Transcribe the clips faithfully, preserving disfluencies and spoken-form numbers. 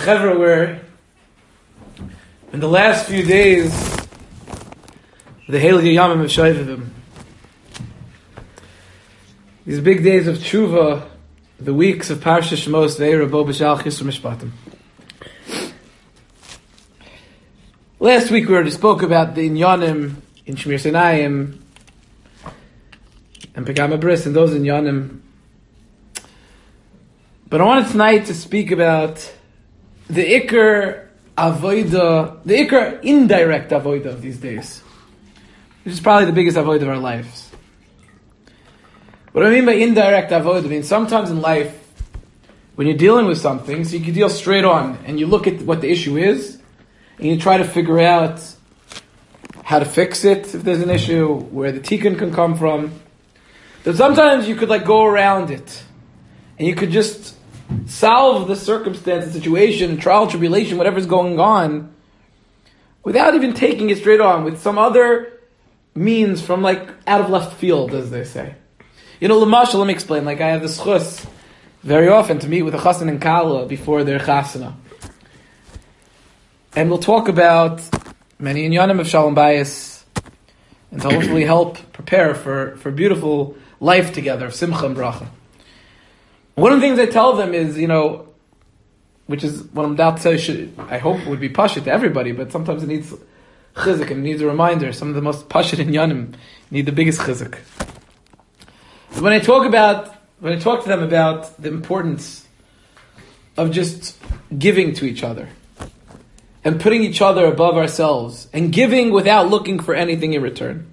Chevra, we're in the last few days, the Heilige Yamim of Shovavim. These big days of Tshuva, the weeks of Parsha Shemos, Ve'era Bo B'Shal Chisur Mishpatim. Last week we already spoke about the Inyanim in Shmir Sinayim and Pegama Bris and those Inyanim. But I wanted tonight to speak about the Iker Avoida, the Iker indirect Avoida of these days, which is probably the biggest Avoida of our lives. What I mean by indirect Avoida, I mean sometimes in life, when you're dealing with something, so you can deal straight on, and you look at what the issue is, and you try to figure out how to fix it if there's an issue, where the tikkun can come from. But sometimes you could like go around it, and you could just solve the circumstance, the situation, trial, tribulation, whatever's going on, without even taking it straight on, with some other means from like out of left field, as they say. You know, Lamashal, let me explain. Like I have the schus very often to meet with a chassan and kala before their chasana. And we'll talk about many inyanim of Shalom Bayis, and to hopefully help prepare for, for beautiful life together, of simcha and bracha. One of the things I tell them is, you know, which is what I'm about to say, should, I hope would be pashut to everybody, but sometimes it needs chizuk and it needs a reminder. Some of the most pashut inyanim need the biggest chizuk. So when I talk about, when I talk to them about the importance of just giving to each other, and putting each other above ourselves, and giving without looking for anything in return,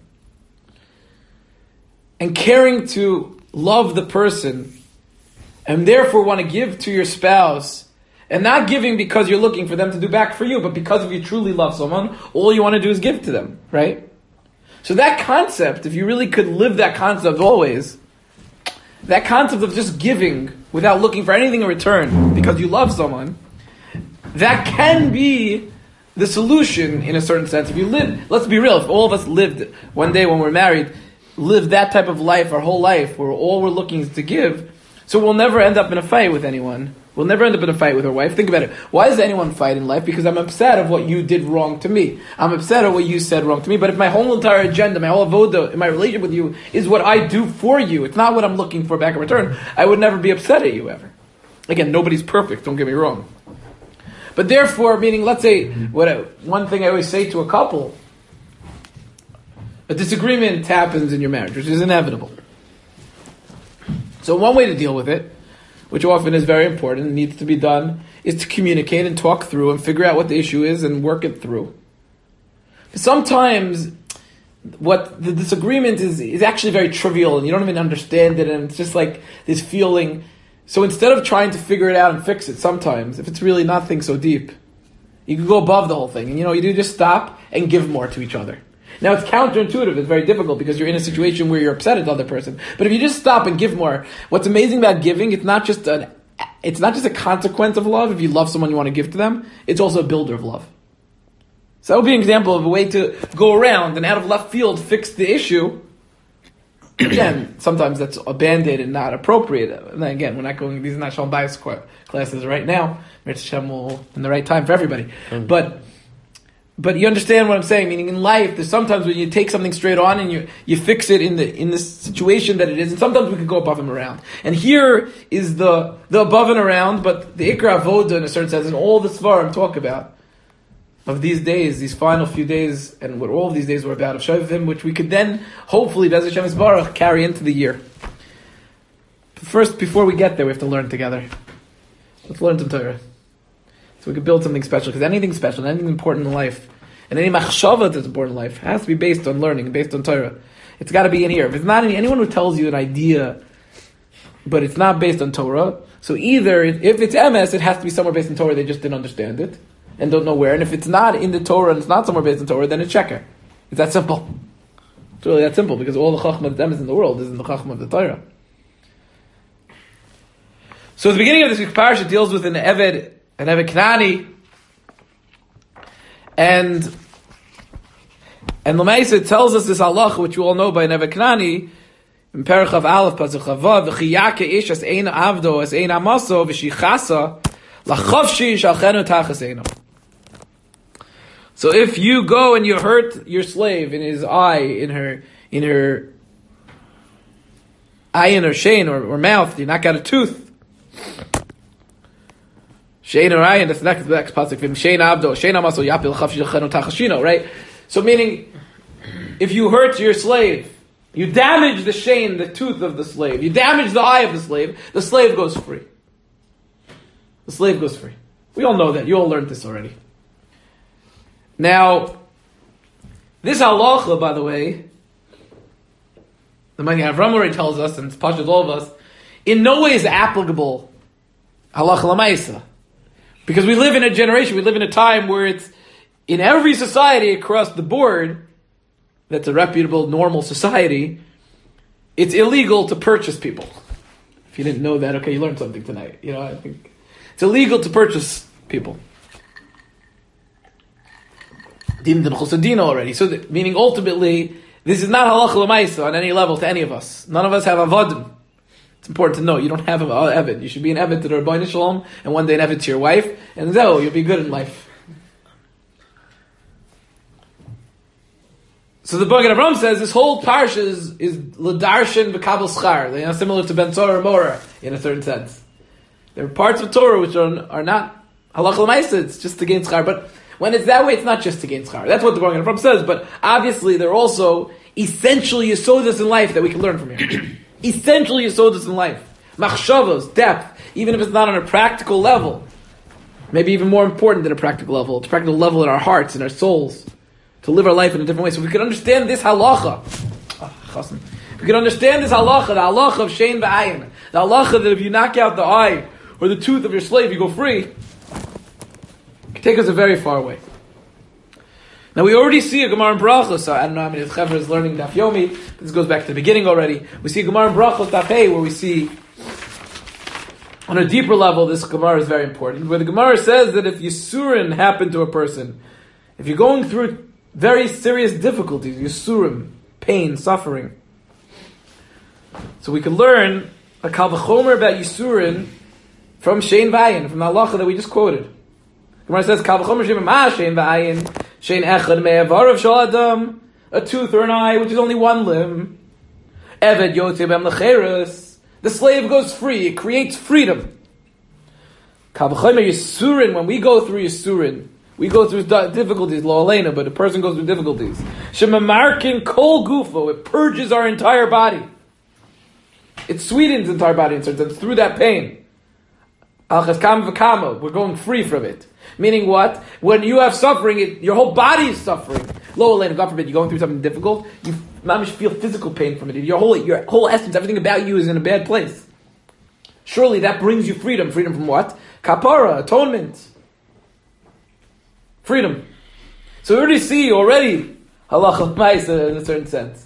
and caring to love the person, and therefore want to give to your spouse, and not giving because you're looking for them to do back for you, but because if you truly love someone, all you want to do is give to them, right? So that concept, if you really could live that concept always, that concept of just giving without looking for anything in return because you love someone, that can be the solution in a certain sense. If you live, let's be real, if all of us lived one day when we're married, lived that type of life our whole life, where all we're looking is to give, so we'll never end up in a fight with anyone. We'll never end up in a fight with our wife. Think about it. Why does anyone fight in life? Because I'm upset of what you did wrong to me. I'm upset of what you said wrong to me. But if my whole entire agenda, my whole avoda, my relationship with you is what I do for you, it's not what I'm looking for back in return, I would never be upset at you ever. Again, nobody's perfect, don't get me wrong. But therefore, meaning, let's say, what I, one thing I always say to a couple, a disagreement happens in your marriage, which is inevitable. So one way to deal with it, which often is very important and needs to be done, is to communicate and talk through and figure out what the issue is and work it through. Sometimes what the disagreement is is actually very trivial and you don't even understand it, and it's just like this feeling. So instead of trying to figure it out and fix it, sometimes, if it's really nothing so deep, you can go above the whole thing. And you know, you do just stop and give more to each other. Now it's counterintuitive, it's very difficult because you're in a situation where you're upset at the other person. But if you just stop and give more, what's amazing about giving, it's not just an, it's not just a consequence of love. If you love someone, you want to give to them, it's also a builder of love. So that would be an example of a way to go around and out of left field fix the issue. Again, sometimes that's a band-aid and not appropriate. And then again, we're not going, these are not Shalom Bayis classes right now. Mirz Hashem will in the right time for everybody. Mm-hmm. But But you understand what I'm saying, meaning in life, there's sometimes when you take something straight on and you, you fix it in the in the situation that it is, and sometimes we can go above and around. And here is the the above and around, but the Ikra Avoda in a certain sense, and all the Svarim talk about of these days, these final few days, and what all of these days were about, of Shovavim, which we could then, hopefully, Be'ez Hashem Yisbarach, carry into the year. But first, before we get there, we have to learn together. Let's learn some Torah. So we can build something special, because anything special, anything important in life, and any machshava that's important in life, has to be based on learning, based on Torah. It's got to be in here. If it's not in, anyone who tells you an idea, but it's not based on Torah, so either, if it's M S, it has to be somewhere based on Torah, they just didn't understand it, and don't know where, and if it's not in the Torah, and it's not somewhere based on Torah, then it's sheker. It's that simple. It's really that simple, because all the chachma that's M S in the world is in the chachma of the Torah. So the beginning of this week's parasha deals with an Eved, an Eved Knani, and and L'maisa tells us this halacha, which you all know by an Eved Knani, in Perach of Aleph, Pasuk Chavav, V'chiyake ish as ein avdo, as ein amaso, v'shichasa, Lachavshi shalchenu tachasenu. So if you go and you hurt your slave in his eye, in her, in her eye, in her shein or, or mouth, you knock out a tooth. Shein or eye, and that's the next, the next pasuk. Shein abdo, shein amaso yapil lachavshi shalchenu tachashino. Right. So meaning, if you hurt your slave, you damage the shein, the tooth of the slave. You damage the eye of the slave. The slave goes free. The slave goes free. We all know that. You all learned this already. Now, this halacha, by the way, the Magen Avraham already tells us, and it's Pashut all of us, in no way is applicable halacha l'maisa, because we live in a generation, we live in a time where it's in every society across the board that's a reputable, normal society, it's illegal to purchase people. If you didn't know that, okay, you learned something tonight. You know, I think it's illegal to purchase people. Deemed in Chosadina already. So, that, meaning ultimately, this is not halacha l'maisa on any level to any of us. None of us have avodim. It's important to know you don't have an eved. You should be an eved to the Rabbeinu Shalom, and one day an eved to your wife, and so you'll be good in life. So the Magen Avraham says this whole parsha is, is l'darshan v'kabel schar. They are similar to Ben Torah or Mora in a certain sense. There are parts of Torah which are, are not halacha l'maisa. It's just to gain schar, but when it's that way, it's not just to gain schar. That's what the Magen Avraham says, but obviously there are also essentially yisodas in life that we can learn from here. Essentially yisodas in life. Machshavos, depth, even if it's not on a practical level. Maybe even more important than a practical level. It's a practical level in our hearts, in our souls. To live our life in a different way. So if we could understand this halacha, oh, if we could understand this halacha, the halacha of shein v'ayin, the halacha that if you knock out the eye or the tooth of your slave, you go free, take us a very far way. Now we already see a Gemara in Brachos. So I don't know how many of Chaver is learning Daf Yomi. This goes back to the beginning already. We see a Gemara in Brachos Daf Hey, where we see on a deeper level this Gemara is very important. Where the Gemara says that if Yisurin happen to a person, if you're going through very serious difficulties, Yisurim, pain, suffering, so we can learn a Kal V'chomer about Yisurin from Shein V'ayin, from the halacha that we just quoted. Gemara says, Kal v'chomer shein ma shein v'ayin, shein echad me'avarav shel adam, a tooth or an eye, which is only one limb. Eved yotzei b'em lecheres, the slave goes free, it creates freedom. Kal v'chomer Yisurin, when we go through Yisurin, we go through difficulties, lo aleinu, but a person goes through difficulties. Shemamarkin kol gufo, it purges our entire body. It sweetens the entire body in certain sense, through that pain. Al cheskam v'kama, we're going free from it. Meaning what? When you have suffering, it, your whole body is suffering. Lo aleinu, God forbid, you're going through something difficult, you mamish feel physical pain from it. Your whole, your whole essence, everything about you is in a bad place. Surely that brings you freedom. Freedom from what? Kapara, atonement. Freedom. So we already see, already, halacha l'maisa in a certain sense.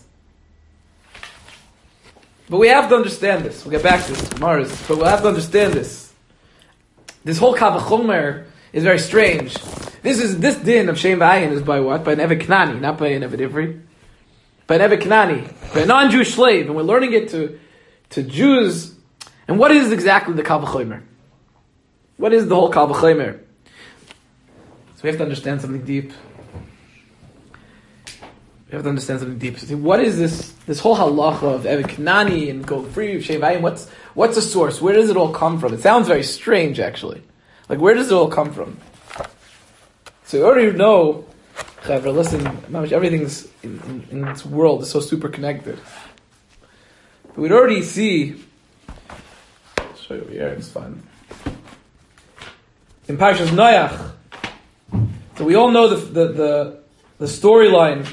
But we have to understand this. We'll get back to this, Mars, but we'll have to understand this. This whole Kal V'chomer is very strange. This is this din of Shein V'ayin is by what? By an Eved Knani, not by an Eved Ivri. By an Eved Knani, by a non-Jewish slave, and we're learning it to to Jews. And what is exactly the Kal V'chomer? What is the whole Kal V'chomer? So we have to understand something deep. We have to understand something deep. So what is this this whole halacha of Eved Knani and go free of Shein V'ayin? What's what's the source? Where does it all come from? It sounds very strange, actually. Like, where does it all come from? So you already know, Chaver, listen, everything's in, in, in this world is so super connected. But we'd already see. I'll show you over here. It's fun. In Parshas Noach. So we all know the the the, the storyline.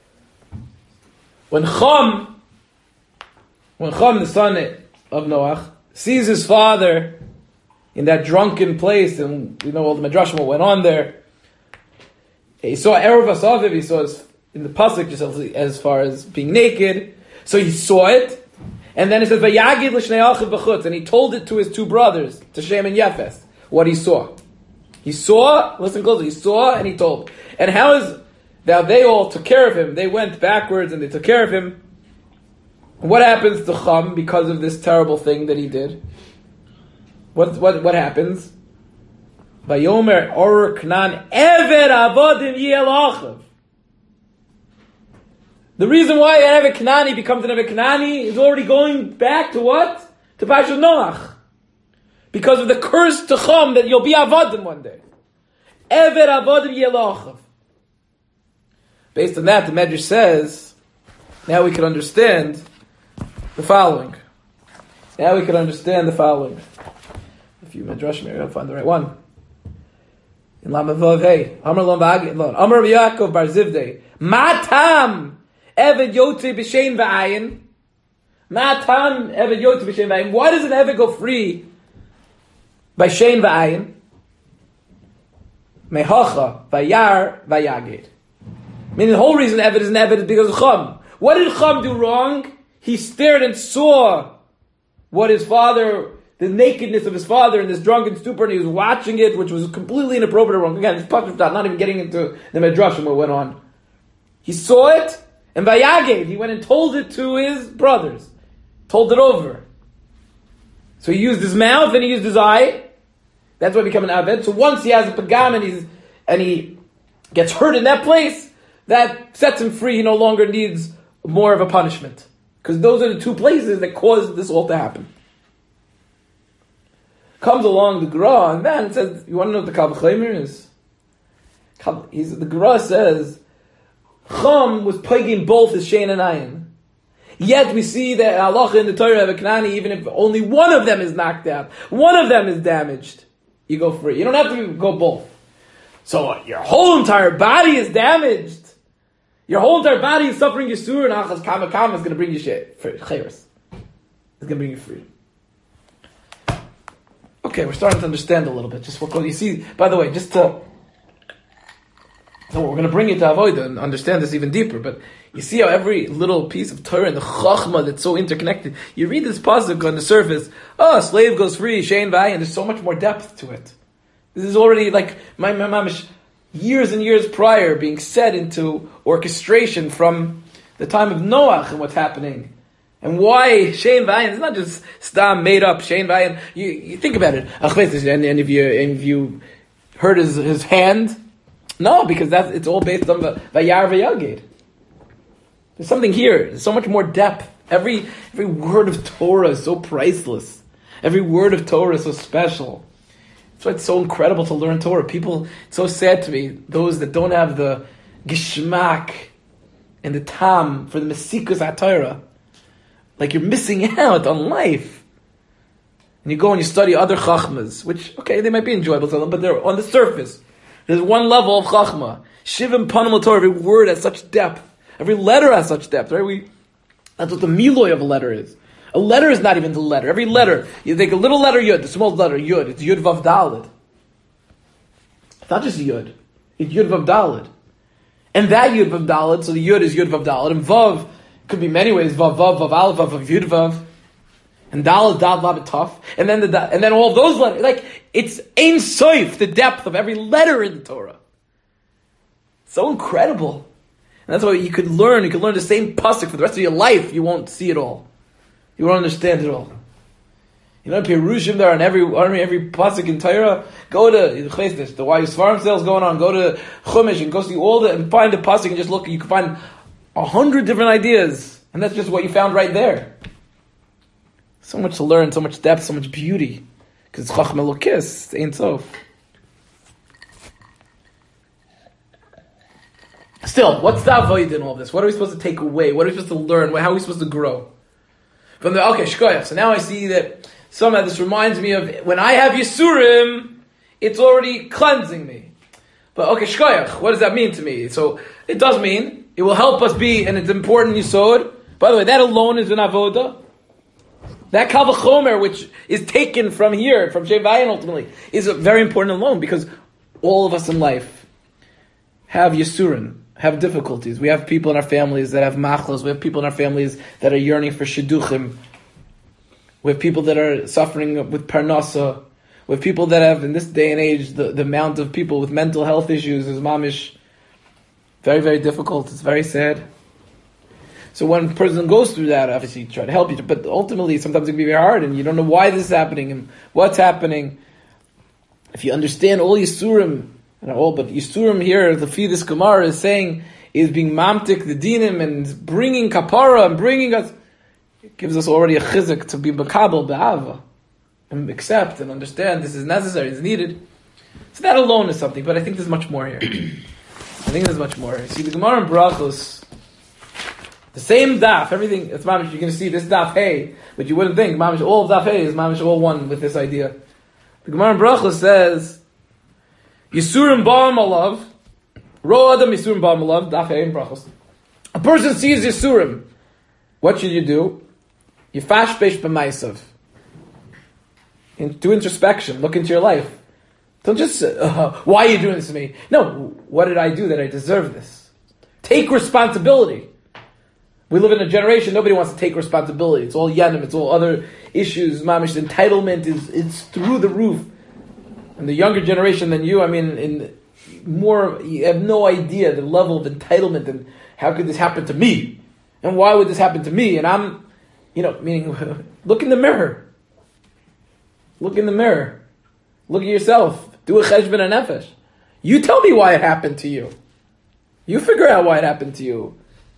When Chum, when Chum, the son of Noach, sees his father in that drunken place, and you know all the midrashim what went on there. He saw Erev Asaviv, he saw his, in the pasuk just as, as far as being naked. So he saw it, and then it says Vayagid l'shnei achiv b'chutz, and he told it to his two brothers, to Shem and Yefes, what he saw. He saw, listen closely, he saw and he told. And how is, now they all took care of him. They went backwards and they took care of him. What happens to Chum because of this terrible thing that he did? What what what happens? Vayomer Or Knan Eved Avodim Yel Achav. The reason why an Eved Knani becomes an Eved Knani is already going back to what? To Parshas Noach. Because of the curse to Chum that you'll be Avodim one day. Eved Avodim Yel Achav. Based on that, the Medrash says, now we can understand the following. Now we can understand the following. A few Medrashim here, I'll find the right one. In Lamavav, hey, Amar Lambag, Amar Yaakov Bar Zivdei, Matam Eved Yotze B'Shein V'Ayin. Matam Eved Yotze B'Shein V'Ayin. Why does an Eved go free by Shein V'Ayin? Mehacha V'Yar V'Yagid. I mean, the whole reason Eved is an Eved is because of Chum. What did Chum do wrong? He stared and saw what his father, the nakedness of his father in this drunken stupor, and he was watching it, which was completely inappropriate or wrong. Again, it's not even getting into the Medrashim what went on. He saw it, and Vayaged, he went and told it to his brothers. Told it over. So he used his mouth and he used his eye. That's why he became an Aved. So once he has a Pagam and, he's, and he gets hurt in that place, that sets him free. He no longer needs more of a punishment. Because those are the two places that caused this all to happen. Comes along the Gra, and then it says, you want to know what the Kal V'chomer is? He's, the Gra says, Chum was plaguing both his Shein and Ayin. Yet we see that Allah in the Torah of a Knani, even if only one of them is knocked out, one of them is damaged, you go free. You don't have to go both. So your whole entire body is damaged. Your whole entire body is suffering Yisur, and Achaz Kama Kama is going to bring you shit. Chayros. It's going to bring you free. Okay, we're starting to understand a little bit. Just what you see, by the way, just to... So we're going to bring it to Avodah and understand this even deeper, but you see how every little piece of Torah and the Chachma that's so interconnected, you read this pasuk on the surface, oh, slave goes free, Shein V'Ayin, there's so much more depth to it. This is already like, my mamish, years and years prior, being set into orchestration from the time of Noach and what's happening. And why Shein V'Ayin? It's not just Stam made up Shein V'Ayin. You, you think about it. And, and if you and if you heard his, his hand, no, because that's it's all based on Vayar V'Yagid. There's something here. There's so much more depth. Every every word of Torah is so priceless. Every word of Torah is so special. That's why it's so incredible to learn Torah. People, it's so sad to me, those that don't have the gishmak and the tam for the Mesikus HaTorah. Like you're missing out on life. And you go and you study other chachmas, which, okay, they might be enjoyable to them, but they're on the surface. There's one level of chachma. Shivim Panim Torah, every word has such depth. Every letter has such depth, right? We, that's what the miloy of a letter is. A letter is not even the letter. Every letter, you take a little letter yud, the small letter yud, it's yud vav dalid. It's not just yud, it's yud vav dalid. And that yud vav dalid, so the yud is yud vav dalid, and vav could be many ways, vav vav vav al vav vav yud vav, and dalid dal vav tough, and then the and then all those letters, like it's ein soif, the depth of every letter in the Torah. So incredible, and that's why you could learn. You could learn the same pasuk for the rest of your life. You won't see it all. You won't understand it all. You know, Pirushim there on every on every pasuk in Torah. Go to the the why Svarim sales going on. Go to Chumash and go see all the and find the pasuk and just look. You can find a hundred different ideas, and that's just what you found right there. So much to learn, so much depth, so much beauty, because it's Chachma Lokis, Ein Sof. Still, what's the avoid in all this? What are we supposed to take away? What are we supposed to learn? How are we supposed to grow? From the okay, shkoyach. So now I see that somehow this reminds me of when I have Yisurim, it's already cleansing me. But okay, shkoyach. What does that mean to me? So it does mean it will help us be, and it's important Yisod. By the way, that alone is an avoda. That Kal V'chomer, which is taken from here, from Shein V'Ayin ultimately, is very important alone because all of us in life have Yisurim, have difficulties. We have people in our families that have machlos. We have people in our families that are yearning for shidduchim. We have people that are suffering with parnasa. We have people that have, in this day and age, the, the amount of people with mental health issues is mamish. Very, very difficult. It's very sad. So when a person goes through that, obviously you try to help you, but ultimately sometimes it can be very hard and you don't know why this is happening and what's happening. if you understand all Yisurim, not all, but Yisurim here, the fee this Gemara is saying, is being mamtik the dinim and bringing kapara and bringing us, it gives us already a chizik to be bakabel be'ava and accept and understand this is necessary, it's needed. So that alone is something, but I think there's much more here. I think there's much more. See, the Gemara in Brachos, the same daf, everything, it's mamish, you're going to see this daf hey, but you wouldn't think, mamish, all of daf hey is mamish all one with this idea. The Gemara in Brachos says, Yisurim ba'am alav, ro adam Yisurim ba'am alav, daf hey in Brachos. A person sees Yisurim, what should you do? You fashbesh b'maisav. Do introspection, look into your life. Don't just, uh, why are you doing this to me? No, what did I do that I deserve this? Take responsibility. We live in a generation, nobody wants to take responsibility. It's all yanim, it's all other issues. Mamish, entitlement is it's through the roof. And the younger generation than you, I mean, in more, you have no idea the level of entitlement and how could this happen to me? And why would this happen to me? And I'm, you know, meaning, look in the mirror. Look in the mirror. Look at yourself. Do a cheshbon hanefesh. You tell me why it happened to you. You figure out why it happened to you.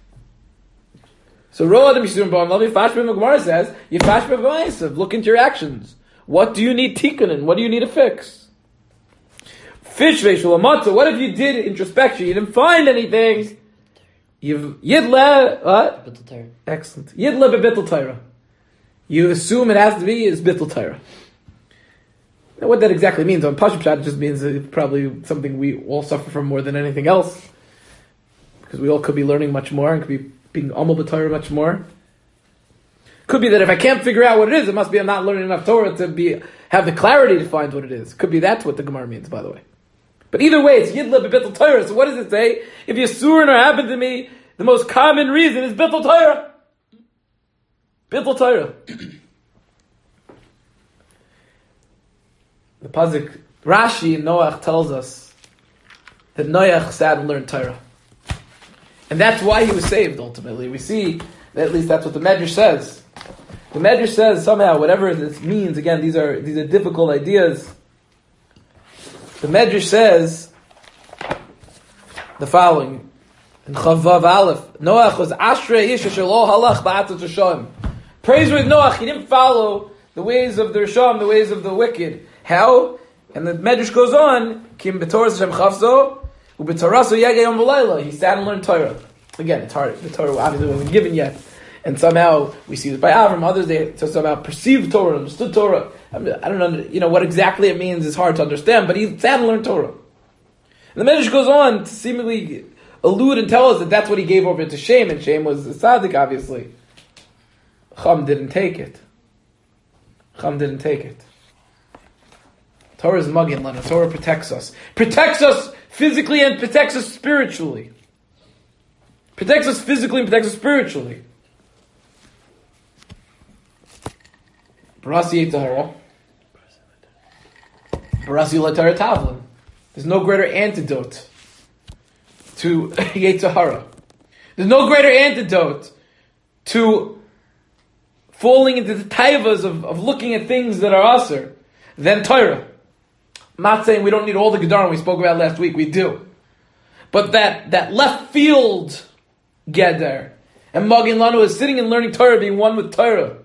So Ro Adam Yisurim Ba'am Alav, Yifashbim, the Gemara says, Yifashbim B'maisav, look into your actions. What do you need tikkunin? What do you need to fix? Fishvei Shulamata, what if you did introspection? You didn't find anything. You've Yidle, what? Bittul Torah. Excellent. Yidle B'Bittul Torah. You assume it has to be is Bittul Torah. Now, what that exactly means on Pashut Pshat, it just means it's probably something we all suffer from more than anything else. Because we all could be learning much more and could be being Amal B'Torah much more. Could be that if I can't figure out what it is, it must be I'm not learning enough Torah to be have the clarity to find what it is. Could be that's what the Gemara means, by the way. But either way, it's Yidla B'Bittul Torah. So what does it say? If Yisurin or happened to me, the most common reason is Bittul Torah. Bittul Torah. The Pasuk, Rashi in Noach tells us that Noach sat and learned Torah. And that's why he was saved, ultimately. We see, that at least that's what the Medrash says. The Medrash says, somehow, whatever this means, again, these are these are difficult ideas. The Medrash says the following, in Chavav Aleph, Noach was Ashrei Ish Asher Lo Halach Ba'atzot Hashem. Praise with Noach, he didn't follow the ways of the Risham, the ways of the wicked. How? And the Medrash goes on, Kim b'Torah Hashem Chavzo, u'b'Toraso Yagei Yom V'Layla. He sat and learned Torah. Again, it's hard. The Torah obviously wasn't given yet. And somehow, we see this by Avram, others, they so somehow perceived Torah, understood Torah. I, mean, I don't know, you know, what exactly it means is hard to understand, but he sat and learned Torah. And the Medrash goes on to seemingly allude and tell us that that's what he gave over to Shem, and Shem was the tzaddik, obviously. Chum didn't take it. Chum didn't take it. Torah is Magin Lana. Torah protects us. Protects us physically and protects us spiritually. Protects us physically and protects us spiritually. Barasi Yitzhara. Barasi Yitzhara Tavlin. There's no greater antidote to Yitzhara. There's no greater antidote to falling into the taivas of, of looking at things that are aser than Torah. I'm not saying we don't need all the Gedarim we spoke about last week. We do. But that, that left field Geder and Magin Lanu is sitting and learning Torah, being one with Torah.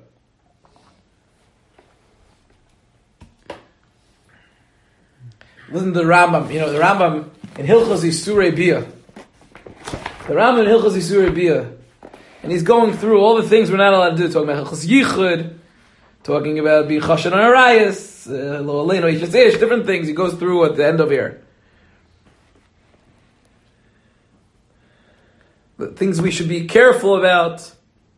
Listen to the Rambam. You know, the Rambam in Hilchos Yisurei Bia. The Rambam in Hilchos Yisurei Bia. And he's going through all the things we're not allowed to do. Talking about Hilchos Yichud. Talking about being Chashan on Arayas. Lo Aleinu Ish Ish. Different things he goes through at the end of here. The things we should be careful about.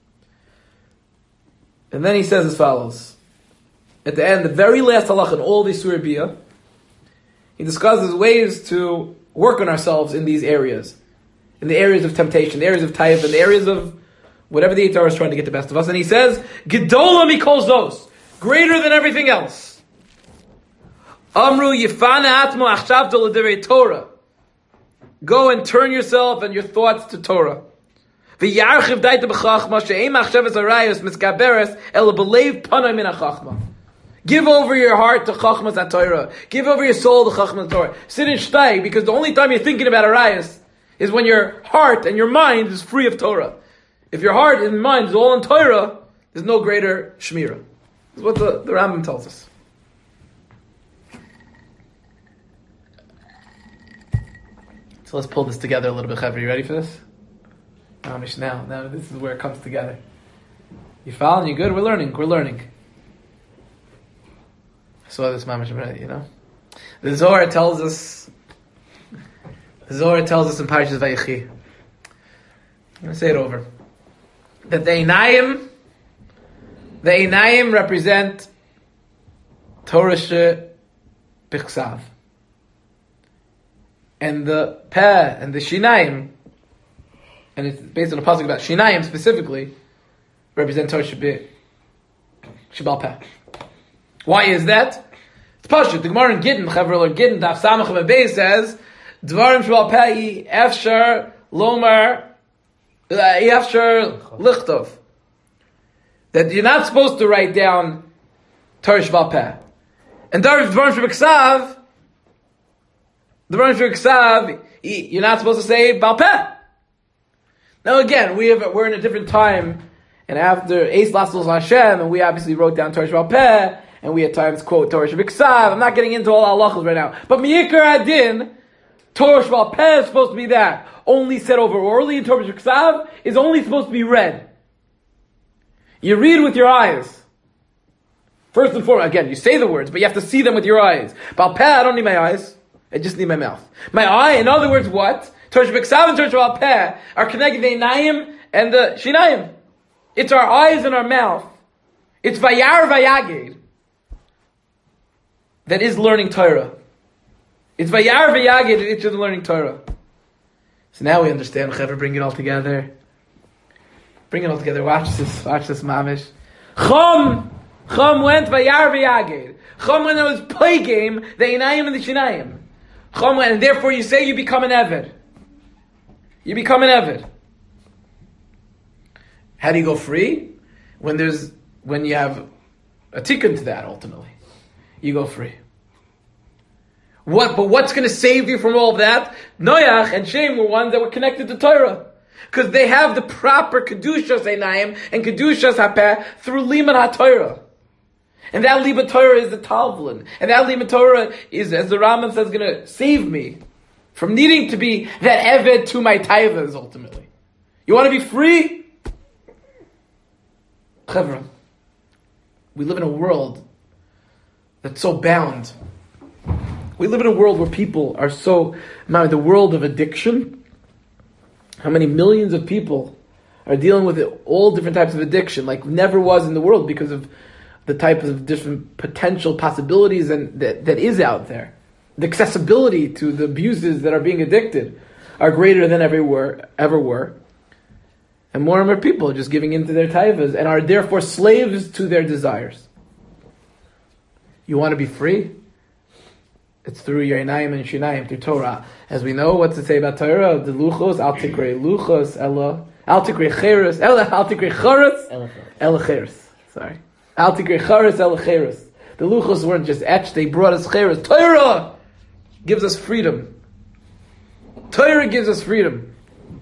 And then he says as follows. At the end, the very last halach in all the Yisurei Bia, he discusses ways to work on ourselves in these areas. In the areas of temptation, the areas of tayyib, in the areas of whatever the Yitzhara is trying to get the best of us. And he says, Gedola mikol zos, greater than everything else. Amru yifana atmo achshavto l'divrei Torah. Go and turn yourself and your thoughts to Torah. V'yarchiv daita b'chachma she'em achshavas arayos miskaberes ela b'leiv panay min ha'chachma. Give over your heart to Chachmas HaTorah. Give over your soul to Chachmas HaTorah. Sit in shtay, because the only time you're thinking about arayos is when your heart and your mind is free of Torah. If your heart and mind is all in Torah, there's no greater shmirah. That's what the, the Rambam tells us. So let's pull this together a little bit, Chaver. You ready for this? Now, now this is where it comes together. You following? You good? We're learning. We're learning. I saw this mamish already, you know. The Zohar tells us. The Zohar tells us in Parshas Vayechi. I'm going to say it over. That the Einayim, the Einayim represent Torah she Bichsav. And the Peh and the Shinayim, and it's based on a pasuk about Shinayim specifically, represent Torah she Shebal Peh. Why is that? It's Pashut. The Gemara in Gittin, Chavrul or Gittin, Daf Samach Mebei says, Dvarim Shebal Peh Efshar Lomar Efshar Lichtov. That you're not supposed to write down Torah Shebal Peh. And Dvarim Shebal The Rosh Hashanah, you're not supposed to say Baal Peh. Now again, we have, we're in a different time, and after Eis Lassos Hashem, and we obviously wrote down Torah Baal Peh, and we at times quote Torah B'Ksav. I'm not getting into all halachos right now. But Miyikar Adin, Torah Baal Peh is supposed to be that. Only said over orally, and Torah B'Ksav is only supposed to be read. You read with your eyes. First and foremost, again, you say the words, but you have to see them with your eyes. Baal Peh, I don't need my eyes. I just need my mouth. My eye, in other words, what? Torah B'Ksav and Torah Baal Peh are connected to the Einayim and the Shinayim. It's our eyes and our mouth. It's Vayar Vayagid that is learning Torah. It's Vayar Vayagid that is learning Torah. So now we understand. Chaver, bring it all together. Bring it all together. Watch this. Watch this, mamish. Chom, Chom went Vayar Vayagid. Chom went, there was play game. The Einayim and the Shinayim. And therefore you say you become an Eved. You become an Eved. How do you go free? When there's when you have a tikkun to that, ultimately. You go free. What but what's gonna save you from all of that? Noach and Shem were ones that were connected to Torah. Because they have the proper Kedushas Einayim and Kedushas HaPeh through Liman HaTorah. And that Liman Torah is the Talmud. And that Liman Torah is, as the Rambam says, going to save me from needing to be that Eved to my Taivas, ultimately. You want to be free? Chevron. We live in a world that's so bound. We live in a world where people are so... Now, the world of addiction, how many millions of people are dealing with it, all different types of addiction, like never was in the world because of the type of different potential possibilities and that, that is out there. The accessibility to the abuses that are being addicted are greater than ever were, ever were. And more and more people are just giving in to their taivas and are therefore slaves to their desires. You want to be free? It's through your Einayim and Shinayim, through Torah. As we know, what's it say about Torah? The luchos, al tikrei luchos, ella, al tikrei cheres, ella, al tikrei cheres, ella cheres. Sorry. Al tikrei cheres, ella cheres. The luchos weren't just etched, they brought us cheres. Torah gives us freedom. Torah gives us freedom.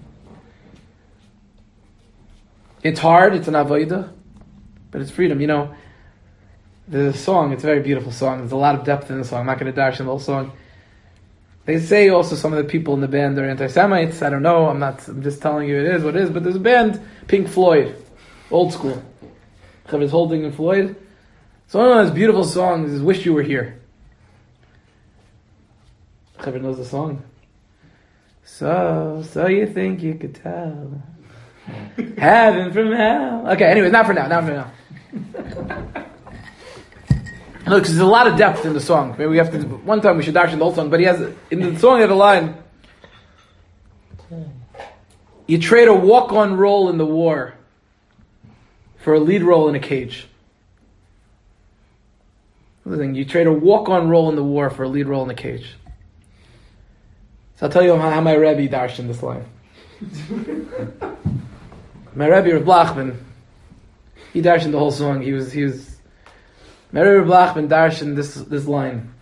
It's hard, it's an avodah, but it's freedom. You know, the song, it's a very beautiful song. There's a lot of depth in the song. I'm not going to dash in the whole song. They say also some of the people in the band are anti-Semites. I don't know. I'm not. I'm just telling you it is what it is. But there's a band, Pink Floyd, old school. Chavis Holding and Floyd. So one of those beautiful songs is "Wish You Were Here." Chavis knows the song. So, so you think you could tell heaven from hell? Okay. Anyway, not for now. Not for now. Look, there's a lot of depth in the song. Maybe we have to. One time we should dash in the whole song, but he has in the song. He has a line. You trade a walk-on role in the war for a lead role in a cage. You trade a walk-on role in the war for a lead role in a cage. So I'll tell you how, how my Rebbe dashed in this line. My Rebbe Rav Blachman, he dashed in the whole song. He was he was. Mary Blach ben Darshan this this line.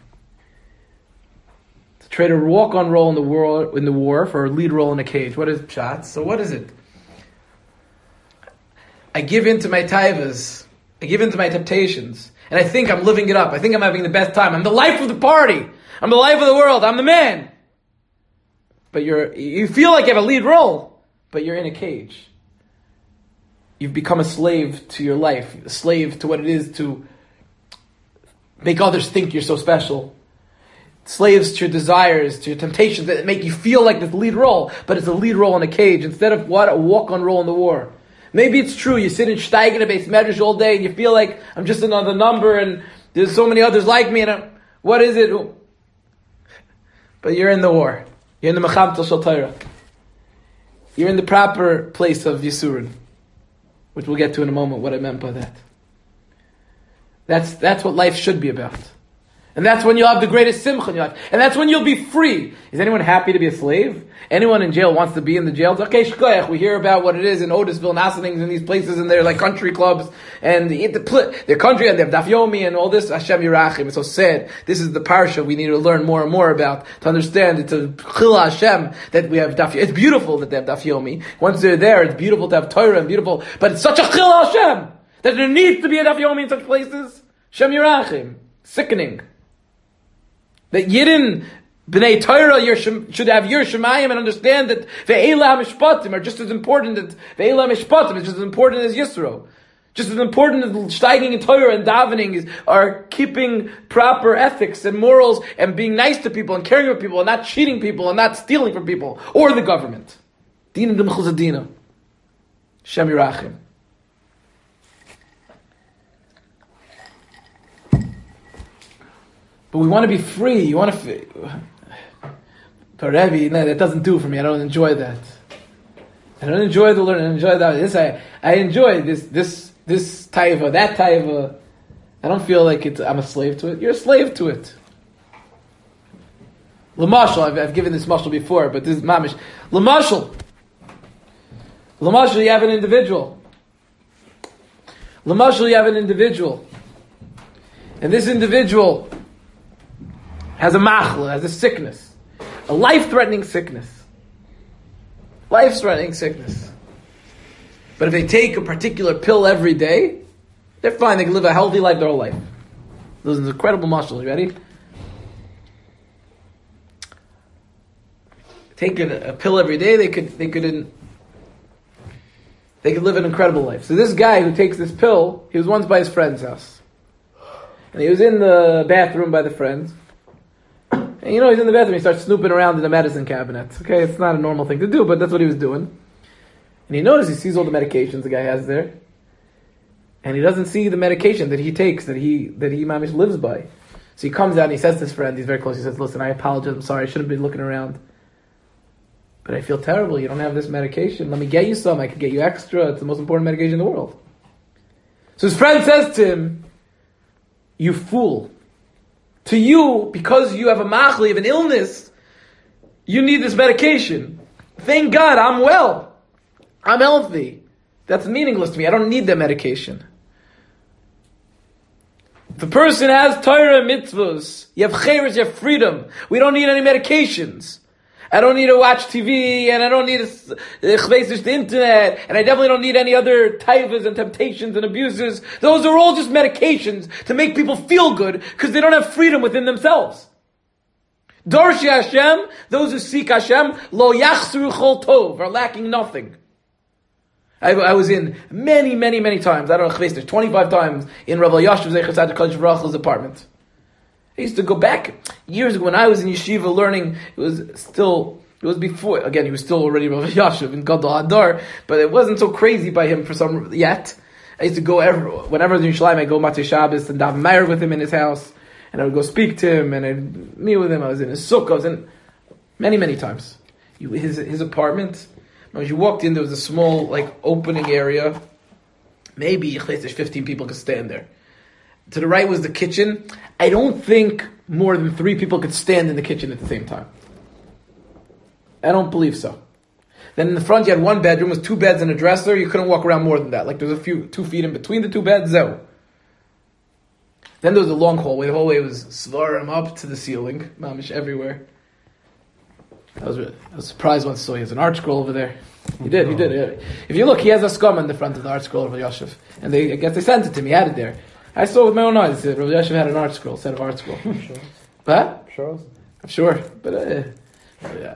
To trade a walk-on role in the war in the war for a lead role in a cage. What is pshat? So what is it? I give in to my taivas. I give in to my temptations. And I think I'm living it up. I think I'm having the best time. I'm the life of the party. I'm the life of the world. I'm the man. But you're you feel like you have a lead role, but you're in a cage. You've become a slave to your life, a slave to what it is to make others think you're so special. Slaves to your desires, to your temptations that make you feel like this lead role, but it's a lead role in a cage instead of what? A walk-on role in the war. Maybe it's true, you sit in Steigen base medrash all day and you feel like I'm just another number and there's so many others like me and I'm, what is it? But you're in the war. You're in the Mechamtel Shel Torah. You're in the proper place of Yisurin, which we'll get to in a moment what I meant by that. That's that's what life should be about. And that's when you'll have the greatest simcha in your life. And that's when you'll be free. Is anyone happy to be a slave? Anyone in jail wants to be in the jail? Okay, shkoyach, we hear about what it is in Otisville and Aslings and these places and they're like country clubs and the, the, their country and they have Daf Yomi and all this. Hashem Yirachim. It's so sad. This is the parsha we need to learn more and more about to understand. It's a chila Hashem that we have Daf Yomi. It's beautiful that they have Daf Yomi. Once they're there, it's beautiful to have Torah and beautiful. But it's such a chila Hashem that there needs to be a Daf Yomi in such places. Hashem Yirachim. Sickening. That Yidden, B'nai Torah, should have your Shemayim and understand that Ve'ela HaMishpatim are just as important, that Ve'ela HaMishpatim is just as important as Yisro. Just as important as steiging in Torah and davening is, are keeping proper ethics and morals and being nice to people and caring for people and not cheating people and not stealing from people or the government. Dina d'mchuz adina. Shem Yirachim. But we want to be free. You want to... But Rebbe, no, that doesn't do for me. I don't enjoy that. I don't enjoy the learning. I enjoy that. This I, I enjoy this this this taiva, that taiva. I don't feel like it's, I'm a slave to it. You're a slave to it. L'mashal, I've, I've given this mashal before, but this is mamish. L'mashal. L'mashal, you have an individual. L'mashal, you have an individual. And this individual has a machla, has a sickness. A life-threatening sickness. Life-threatening sickness. But if they take a particular pill every day, they're fine. They can live a healthy life their whole life. Those are incredible muscles. You ready? Take a, a pill every day, they could they could in, they could live an incredible life. So this guy who takes this pill, he was once by his friend's house. And he was in the bathroom by the friends. And you know, he's in the bathroom, he starts snooping around in the medicine cabinet. Okay, it's not a normal thing to do, but that's what he was doing. And he notices, he sees all the medications the guy has there. And he doesn't see the medication that he takes, that he that he mamish lives by. So he comes out and he says to his friend, he's very close, he says, listen, I apologize, I'm sorry, I shouldn't be looking around. But I feel terrible, you don't have this medication. Let me get you some, I can get you extra, it's the most important medication in the world. So his friend says to him, you fool. To you, because you have a machli, of an illness, you need this medication. Thank God, I'm well. I'm healthy. That's meaningless to me. I don't need that medication. If a person has Torah and mitzvahs, you have chayres, you have freedom. We don't need any medications. I don't need to watch T V, and I don't need to chveisish the internet, and I definitely don't need any other taivas and temptations and abuses. Those are all just medications to make people feel good, because they don't have freedom within themselves. Dorshi Hashem, those who seek Hashem, lo yachsuru chol tov, are lacking nothing. I, I was in many, many, many times, I don't know, chveisish, twenty-five times, in Rav Yashav Zecher Tzaddik Kodesh Baruch Hu's apartment. I used to go back years ago when I was in yeshiva learning. It was still, it was before, again, he was still already Rav Yashiv in Gadol Hadar, but it wasn't so crazy by him for some, yet. I used to go every, whenever I was in Yerushalayim, I'd go Matzei Shabbos and daven Meir with him in his house, and I would go speak to him, and I'd meet with him. I was in his sukkah, I was in many, many times. His, his apartment, as you walked in, there was a small, like, opening area. Maybe fifteen people could stand there. To the right was the kitchen. I don't think more than three people could stand in the kitchen at the same time. I don't believe so. Then in the front you had one bedroom with two beds and a dresser. You couldn't walk around more than that. Like there was a few, two feet in between the two beds. So Then there was a long hallway. The hallway was svarim up to the ceiling, mamish everywhere. I was, I was surprised once I saw he has an art scroll over there. He did, he did. Yeah. If you look, he has a scum in the front of the art scroll of Rabbi Yosef. And they, I guess they sent it to me, he had it there. I saw it with my own eyes. Rabbi Yosef had an art scroll, set of art scroll. I'm sure. But? I'm sure. I'm sure. But, uh, yeah.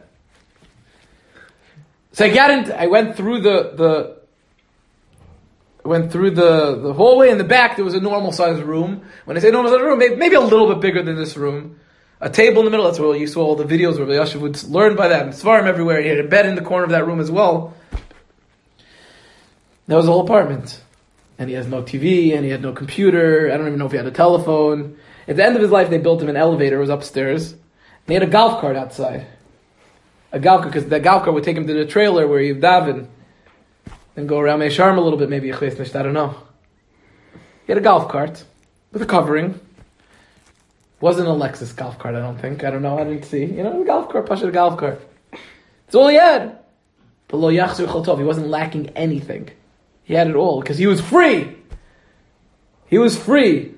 So I got into, I went through the, the, I went through the, the hallway. In the back, there was a normal sized room. When I say normal sized room, maybe, maybe a little bit bigger than this room. A table in the middle, that's where you saw all the videos where Yashiv would learn by that. And Svarim everywhere. He had a bed in the corner of that room as well. That was the whole apartment. And he has no T V, and he had no computer. I don't even know if he had a telephone. At the end of his life, they built him an elevator. It was upstairs. And he had a golf cart outside. A golf cart, because that golf cart would take him to the trailer where he'd daven. And go around Meisharm a little bit, maybe a Chesnish, I don't know. He had a golf cart with a covering. Wasn't a Lexus golf cart, I don't think. I don't know, I didn't see. You know, a golf cart, Pasha, a golf cart. That's all he had. But lo yachzir chol tov, he wasn't lacking anything. He had it all, because he was free. He was free.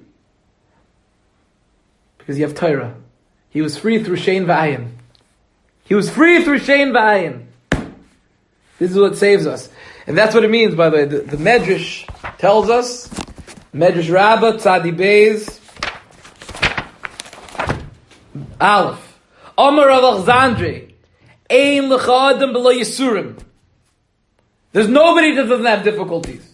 Because you have Torah. He was free through Shein V'ayin. He was free through Shein V'ayin. This is what saves us. And that's what it means, by the way. The, the Medrash tells us, Medrash Rabbah, Tzadi Beis, Aleph. Omer Rav Alexandre, Ein L'cha Adam B'lo Yisurim. There's nobody that doesn't have difficulties.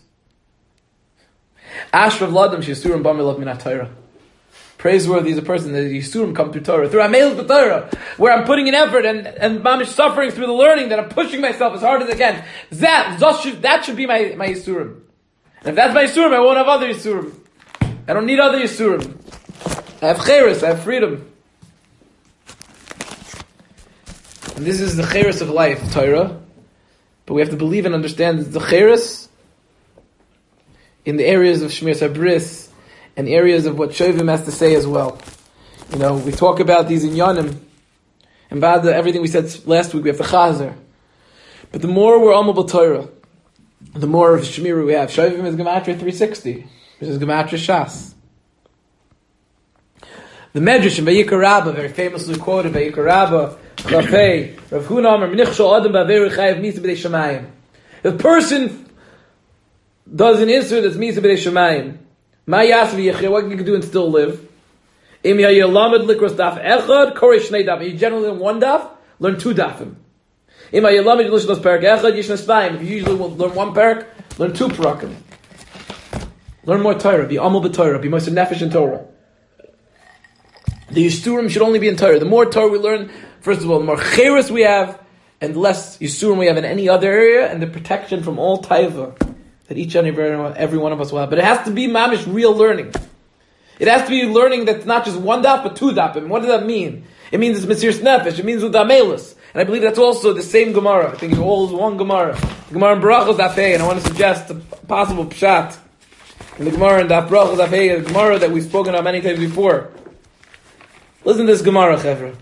Ashrav L'adam Shisurim B'amilav Minat Torah. Praiseworthy is a person that Yisurim come through Torah, through Amel's Torah, where I'm putting in effort and, and mamish suffering through the learning, that I'm pushing myself as hard as I can. That, that should, that should be my, my Yisurim. And if that's my Yisurim, I won't have other Yisurim. I don't need other Yisurim. I have Cheres, I have freedom. And this is the Cheres of life, Torah. But we have to believe and understand the Cheres in the areas of Shmir Sabris, and areas of what Shovim has to say as well. You know, we talk about these in Yanim, and by the, everything we said last week, we have the Chazer. But the more we're Amal B'Torah, the more of Shemira we have. Shovim is Gematria three sixty, which is Gematria Shas. The Medrash in Vayikra Rabbah, very famously quoted, Vayikra Rabbah, Chafei, Rav Huna Amar, Mnichshol Adam Ba'averi Chayav Misa B'dei Shamayim. If a person does an Isser that's Misa B'dei Shamayim, what can you do and still live? You generally learn one daf, learn two dafim. If you usually learn one parak, learn two parakim. Learn more Torah, be amal b'Torah, be most nefesh in Torah. The Yisurim should only be in Torah. The more Torah we learn, first of all, the more cheres we have, and the less Yisurim we have in any other area, and the protection from all taiva that each and every, every one of us will have. But it has to be mamish real learning. It has to be learning that's not just one daf, but two dafim. What does that mean? It means it's Mesiras Nefesh. It means udamelus. And I believe that's also the same Gemara. I think it all is one Gemara. The Gemara in Barachos Daf Hey, and I want to suggest a possible pshat in the Gemara in Daf Barachos Daf Hey, a Gemara that we've spoken of many times before. Listen to this Gemara, Chevra.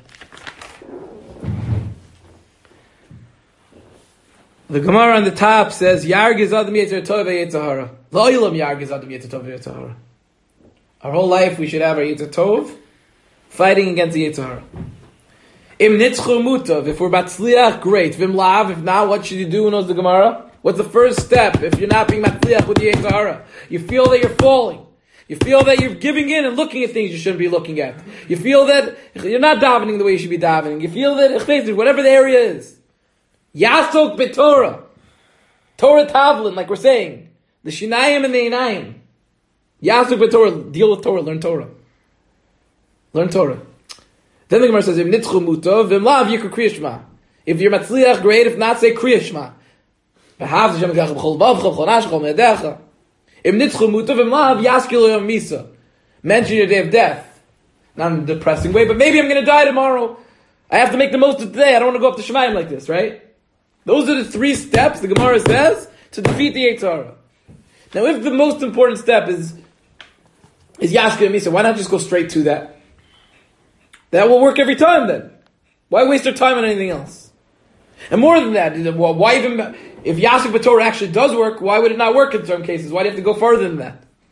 The Gemara on the top says, Yargiz Adam Yetzer Tov Yetzer Hara. Lo Yilam Yargiz Adam Yetzer Tov Yetzer Hara. Our whole life we should have our Yetzer Tov fighting against the Yetzer Hara. Im Nitzchu Mutav, if we're Batzliach, great. Vim Lav, if not, what should you do, knows the Gemara? What's the first step if you're not being Batzliach with the Yetzer Hara? You feel that you're falling. You feel that you're giving in and looking at things you shouldn't be looking at. You feel that you're not davening the way you should be davening. You feel that, whatever the area is. Yasok b'Torah. Torah Tavlin, like we're saying. The Shinayim and the Einayim. Yasok b'Torah. Deal with Torah. Learn Torah. Learn Torah. Then the Gemara says, Im nitzchu mutav, v'im lav yikra kriya shema. If you're matzliach, great. If not, say kriya shema. V'hav Hashem Elokecha b'chol vavcha, b'chol nafshecha, b'chol me'edecha. Im nitzchu mutav, v'im lav yaskil yom misa. Mention your day of death. Not in a depressing way, but maybe I'm going to die tomorrow. I have to make the most of today. I don't want to go up to Shemayim like this, right? Those are the three steps, the Gemara says, to defeat the Yetzer Hara. Now, if the most important step is is Yashka and Misa, why not just go straight to that? That will work every time then. Why waste our time on anything else? And more than that, why even, if Yashka B'Torah actually does work, why would it not work in certain cases? Why do you have to go further than that?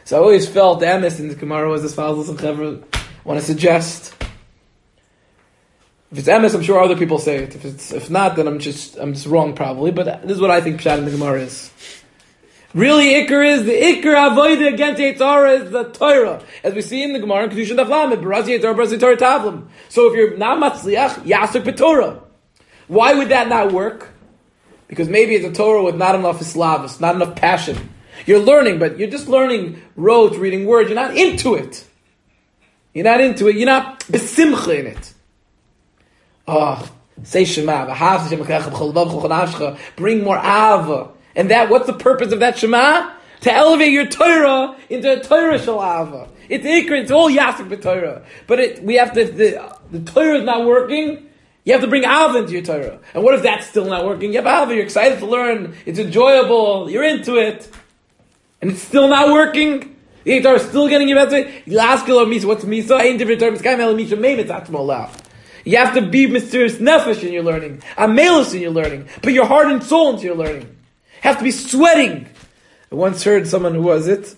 So I always felt the emes in the Gemara was as follows. And I want to suggest, if it's emes, I'm sure other people say it. If it's if not, then I'm just I'm just wrong probably. But this is what I think pshat in the Gemara is. Really, Iker is the Iker avoid against Yitzhara is the Torah, as we see in the Gemara in Kedushin Daf Lamed. Barazi Yitzhara, Barazi Torah Tavlim. So if you're not matzliach, yasuk b'Torah. Why would that not work? Because maybe it's a Torah with not enough islavus, not enough passion. You're learning, but you're just learning rote, reading words. You're not into it. You're not into it. You're not besimcha in it. Oh, say Shema. Bring more ava. And that, what's the purpose of that Shema? To elevate your Torah into a Torah shel ava. It's ikr, it's all yasik b'Torah. But it, we have to, the, the Torah is not working. You have to bring ava into your Torah. And what if that's still not working? You have ava, you're excited to learn, it's enjoyable, you're into it. And it's still not working. The Torah is still getting you better. You ask misa, what's misa? Ain't different Torah. You have to be mysterious nefesh in your learning. Amelus in your learning. Put your heart and soul into your learning. Have to be sweating. I once heard someone, who was it?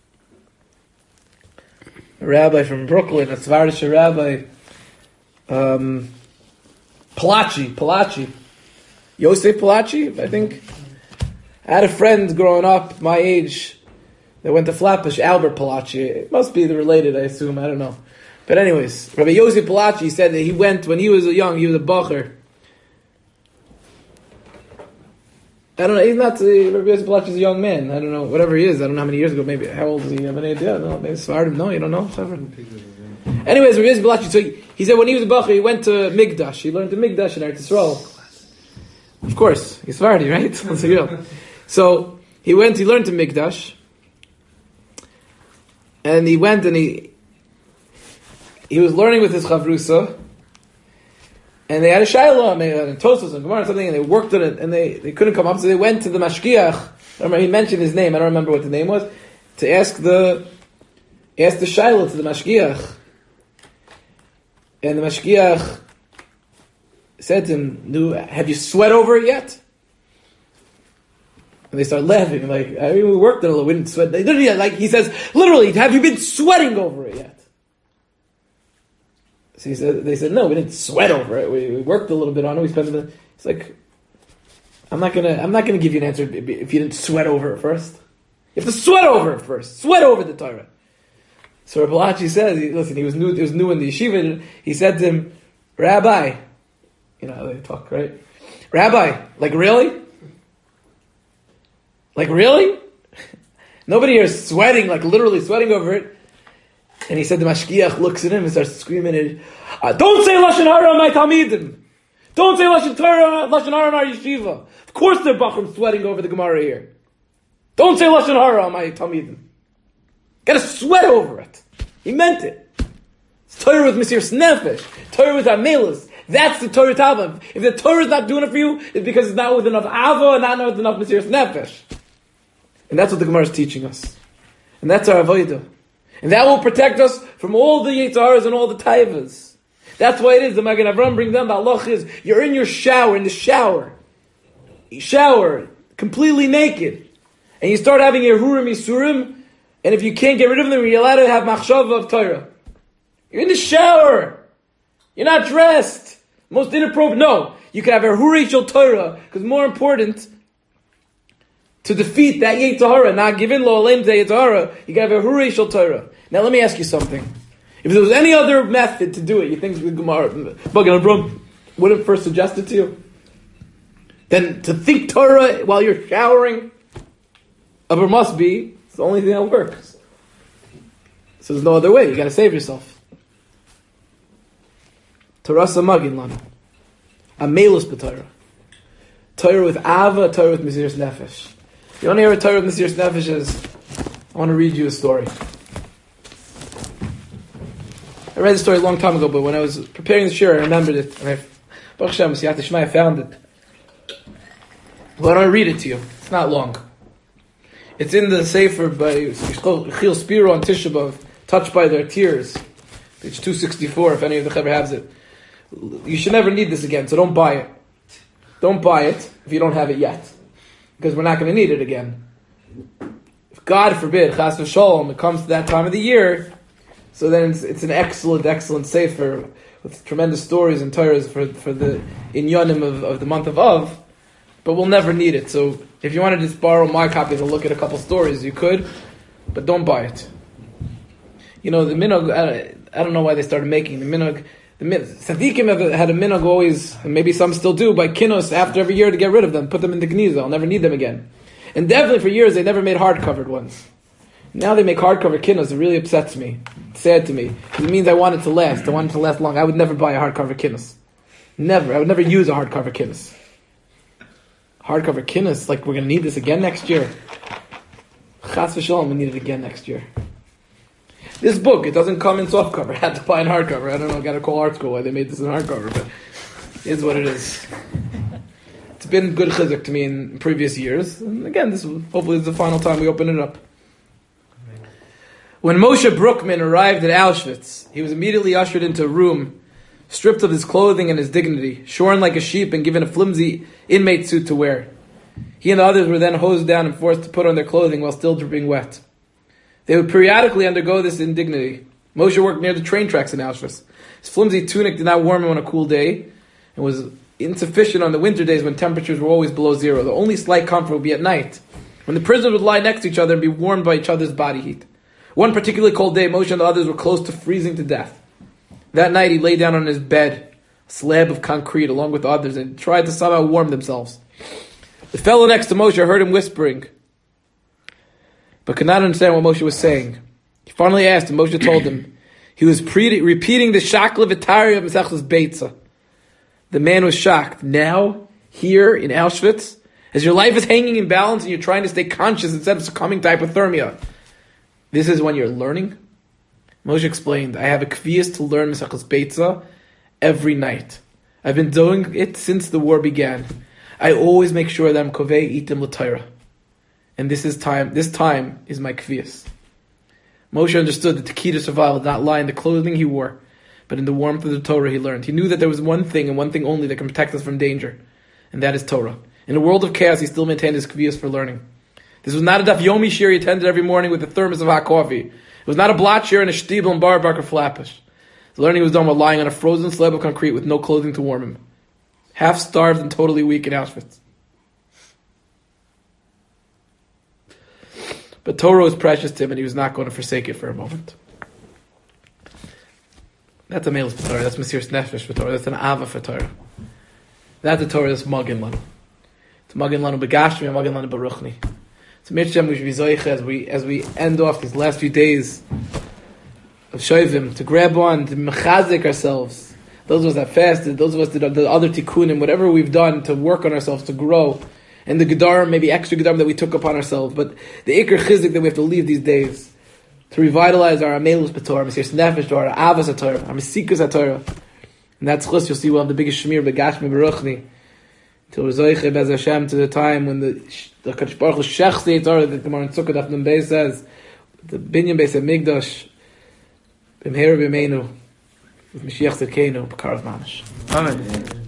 A rabbi from Brooklyn, a Svardish rabbi, um, Palachi, Palachi, Yosef Palachi, I think. I had a friend growing up, my age, that went to Flatbush, Albert Palachi. It must be related, I assume, I don't know. But anyways, Rabbi Yosef Palachi said that he went, when he was young, he was a bacher. I don't know, he's not, uh, Rabbi Yosef Palachi is a young man. I don't know, whatever he is. I don't know how many years ago, maybe. How old is he? You have any idea? No, maybe Svardim? No, you don't know? Anyways, Rabbi Yosef Palachi, so he, he said when he was a bacher, he went to Migdash. He learned the Migdash in Eretz Yisrael. Of course, he's Svardi, right? That's real. So, he went, he learned to Migdash. And he went and he, he was learning with his chavrusa. And they had a shayla, and they had a Tosfos and Gemara or something, and they worked on it, and they, they couldn't come up, so they went to the mashgiach. I remember he mentioned his name, I don't remember what the name was, to ask the, ask the shayla to the mashgiach. And the mashgiach said to him, have you sweat over it yet? And they start laughing, like, I mean, we worked on it, we didn't sweat. They didn't, like, he says, literally, have you been sweating over it yet? So he said, they said, no, we didn't sweat over it. We, we worked a little bit on it. We spent a bit. It's like, I'm not gonna, I'm not gonna give you an answer if you didn't sweat over it first. You have to sweat over it first. Sweat over the Torah. So Rabbi Palachi says, he, listen, he was new, he was new in the yeshiva. He said to him, Rabbi, you know how they talk, right? Rabbi, like really? Like really? Nobody here is sweating, like literally sweating over it. And he said the mashgiach looks at him and starts screaming, uh, don't say Lashon Hara on my Talmidim. Don't say Lashon Hara Lashon Hara on our yeshiva. Of course they're bachrim sweating over the Gemara here. Don't say Lashon Hara on my Talmidim. Gotta sweat over it. He meant it. It's Torah with Mesiras Nefesh. Torah with Amelus. That's the Torah Tava. If the Torah is not doing it for you, it's because it's not with enough Ava and not with enough Mesiras Nefesh. And that's what the Gemara is teaching us. And that's our Avodah. And that will protect us from all the Yetzaras and all the Taivas. That's why it is, the Magen Avraham brings down the halach is, you're in your shower, in the shower. You shower, completely naked. And you start having Yehurim Yisurim, and if you can't get rid of them, you're allowed to have Machshava of Torah. You're in the shower. You're not dressed. Most inappropriate. No, you can have Yehurim Shel Torah, because more important, to defeat that Yetzirah, not give in lo aleim to Yetzirah, you can have a Hurei Shel Torah. Now let me ask you something. If there was any other method to do it, you think the Gemara, Magen Avraham would have first suggested to you? Then to think Torah while you're showering? But it must be, it's the only thing that works. So there's no other way, you gotta save yourself. Torah Samagin Lana. Amelus b'Torah. Torah with Ava, Torah with Mesiras Nefesh. You want to hear what Torah with Mesiras Nefesh is? I want to read you a story. I read the story a long time ago, but when I was preparing the shir, I remembered it. And I, Baruch Hashem, Siyat Shema, I found it. Why don't I read it to you? It's not long. It's in the Sefer by Chil Spiro on Tisha B'Av, Touched by Their Tears, page two sixty-four, if any of the Chaver has it. You should never need this again, so don't buy it. Don't buy it if you don't have it yet, because we're not going to need it again. if God forbid, chas v'sholom, it comes to that time of the year, so then it's, it's an excellent, excellent sefer with tremendous stories and Torahs for for the inyanim of, of the month of Av, but we'll never need it. So if you want to just borrow my copies and look at a couple stories, you could, but don't buy it. You know, the minog, I, I don't know why they started making the minog. The Tzaddikim had a minog always, and maybe some still do, by kinos after every year to get rid of them, put them in the gniza. I'll never need them again. And definitely for years they never made hard-covered ones. Now they make hard-cover kinos. It really upsets me. It's sad to me. Because it means I want it to last. I want it to last long. I would never buy a hardcover kinos. Never. I would never use a hardcover kinos. Hardcover kinos, like we're going to need this again next year. Chas v'sholom, we need it again next year. This book, it doesn't come in softcover. I had to buy in hardcover. I don't know, I got to call art school why they made this in hardcover, but it is what it is. It's been good chizuk to me in previous years. And again, this hopefully is the final time we open it up. When Moshe Bruckman arrived at Auschwitz, he was immediately ushered into a room, stripped of his clothing and his dignity, shorn like a sheep and given a flimsy inmate suit to wear. He and the others were then hosed down and forced to put on their clothing while still dripping wet. They would periodically undergo this indignity. Moshe worked near the train tracks in Auschwitz. His flimsy tunic did not warm him on a cool day and was insufficient on the winter days when temperatures were always below zero. The only slight comfort would be at night, when the prisoners would lie next to each other and be warmed by each other's body heat. One particularly cold day, Moshe and the others were close to freezing to death. That night he lay down on his bed, a slab of concrete, along with others, and tried to somehow warm themselves. The fellow next to Moshe heard him whispering, but could not understand what Moshe was saying. He finally asked, and Moshe told him. He was pre- repeating the Shakla V'Tari of Mesechus Beitza. The man was shocked. Now, here in Auschwitz, as your life is hanging in balance and you're trying to stay conscious instead of succumbing to hypothermia, this is when you're learning? Moshe explained, I have a kvias to learn Mesechus Beitza every night. I've been doing it since the war began. I always make sure that I'm kovei itim l'Torah. And this is time. This time is my kvias. Moshe understood that the key to survival did not lie in the clothing he wore, but in the warmth of the Torah he learned. He knew that there was one thing and one thing only that can protect us from danger, and that is Torah. In a world of chaos, he still maintained his kvias for learning. This was not a daf yomi shir he attended every morning with a thermos of hot coffee. It was not a blot shir and a shtibel and bar barker flappish. The learning was done while lying on a frozen slab of concrete with no clothing to warm him, half starved and totally weak in Auschwitz. But Torah was precious to him, and he was not going to forsake it for a moment. That's a Meilus for Torah. That's Mesiras Nefesh for Torah. That's an Ava for Torah. That's the Torah that's Magin Lanu. It's Magin Lanu Begashmi and Magin Lanu Baruchni. It's a Mitzvah we should be Zoich as we, as we end off these last few days of Shovim, to grab on, to mechazik ourselves. Those of us that fasted, those of us that did the other tikkunim, whatever we've done to work on ourselves, to grow. And the Gedarim, maybe extra Gedarim that we took upon ourselves. But the Iker Chizik that we have to leave these days to revitalize our Amelus B'Torah, Mesiras Nefesh, our Avas HaTorah, our Mesikas HaTorah. And that's Chus, you'll see we'll have the biggest Shemir Begashmi Baruchni. Till we're Zoiche Bez Hashem to the time when the the Kadosh Baruch Hu Shech the Torah that the Gemara in Sukkot Daf Nun Beis says, the Binyan Beis HaMikdash, B'mheira B'meinu, with Mashiach Tzidkeinu, B'karav Mamash. Amen.